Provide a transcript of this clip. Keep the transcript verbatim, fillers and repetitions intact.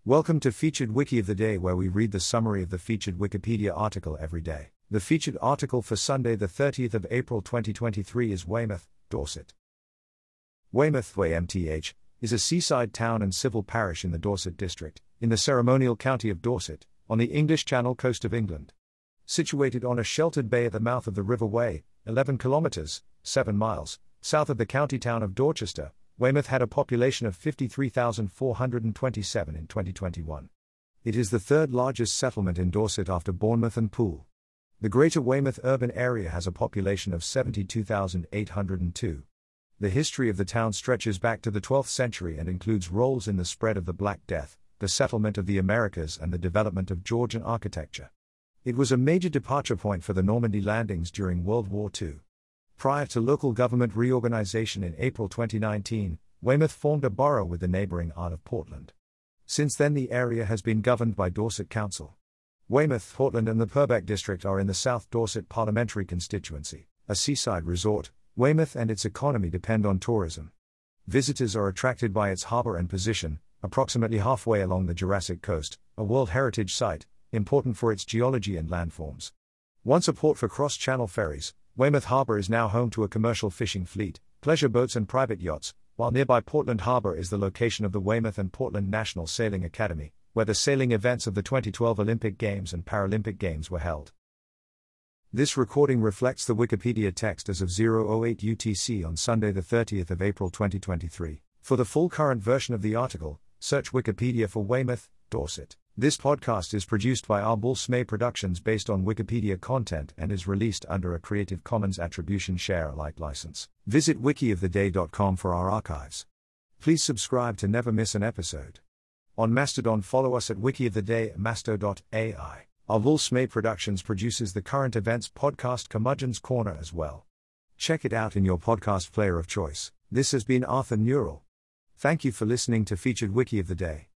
Welcome to Featured Wiki of the Day, where we read the summary of the featured Wikipedia article every day. The featured article for Sunday the thirtieth of April twenty twenty-three is Weymouth, Dorset. Weymouth, W A Y M T H, is a seaside town and civil parish in the Dorset district, in the ceremonial county of Dorset, on the English Channel coast of England. Situated on a sheltered bay at the mouth of the River Wey, eleven kilometres, seven miles, south of the county town of Dorchester, Weymouth had a population of fifty-three thousand four hundred twenty-seven in twenty twenty-one. It is the third largest settlement in Dorset after Bournemouth and Poole. The Greater Weymouth urban area has a population of seventy-two thousand eight hundred two. The history of the town stretches back to the twelfth century and includes roles in the spread of the Black Death, the settlement of the Americas, and the development of Georgian architecture. It was a major departure point for the Normandy landings during World War Two. Prior to local government reorganization in April twenty nineteen, Weymouth formed a borough with the neighbouring Ard of Portland. Since then the area has been governed by Dorset Council. Weymouth, Portland and the Purbeck district are in the South Dorset parliamentary constituency. A seaside resort, Weymouth and its economy depend on tourism. Visitors are attracted by its harbour and position, approximately halfway along the Jurassic Coast, a World Heritage Site, important for its geology and landforms. Once a port for cross-channel ferries, Weymouth Harbour is now home to a commercial fishing fleet, pleasure boats and private yachts, while nearby Portland Harbour is the location of the Weymouth and Portland National Sailing Academy, where the sailing events of the twenty twelve Olympic Games and Paralympic Games were held. This recording reflects the Wikipedia text as of zero oh eight U T C on Sunday the thirtieth of April twenty twenty-three. For the full current version of the article, search Wikipedia for Weymouth, Dorset. This podcast is produced by Arbol Smay Productions based on Wikipedia content and is released under a Creative Commons Attribution Share Alike license. Visit wiki of the day dot com for our archives. Please subscribe to never miss an episode. On Mastodon, follow us at Wiki of the Day at masto dot A I. Arbol Smay Productions produces the current events podcast Curmudgeon's Corner as well. Check it out in your podcast player of choice. This has been Arthur Neural. Thank you for listening to Featured Wiki of the Day.